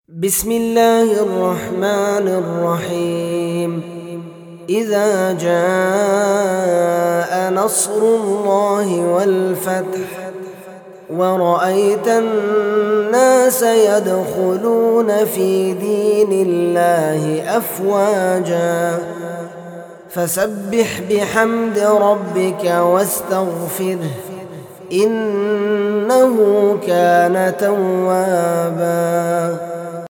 بسم الله الرحمن الرحيم. إذا جاء نصر الله والفتح ورأيت الناس يدخلون في دين الله أفواجا فسبح بحمد ربك واستغفره إنه كان توابا.